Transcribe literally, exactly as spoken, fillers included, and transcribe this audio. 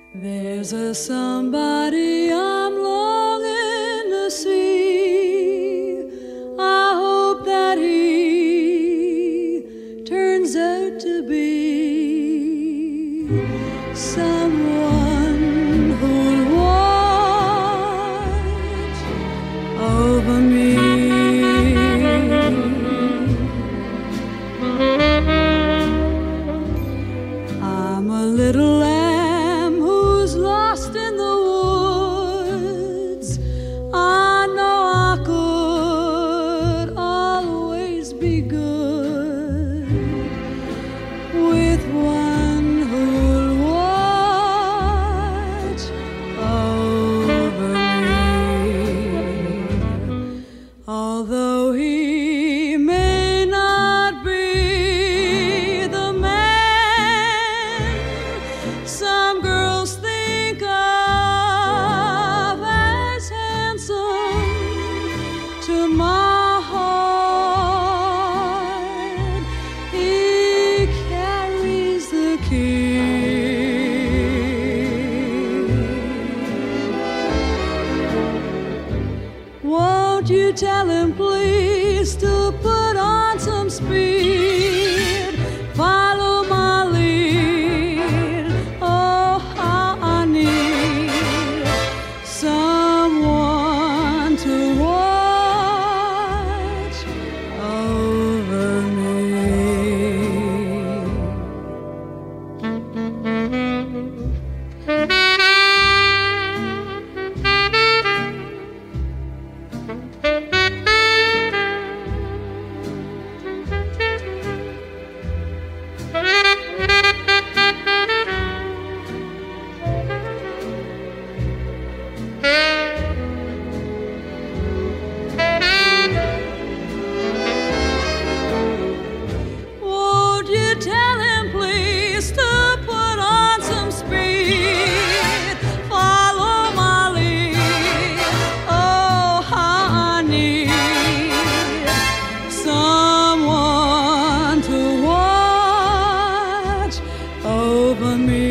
There's a somebody I'm longing to see. I hope that he turns out to be someone who'll watch over me. I'm a little lamb who's lost in the woods. I know I could always be good with one who'll watch over me. Although he may not be the man some girls think of as handsome, to my heart he carries the key. Won't you tell him please to put on some speed, follow my lead. Oh, how I need someone to watch over me. Won't you tell him please to put on some speed, follow my lead. Oh, how I need someone to watch over me.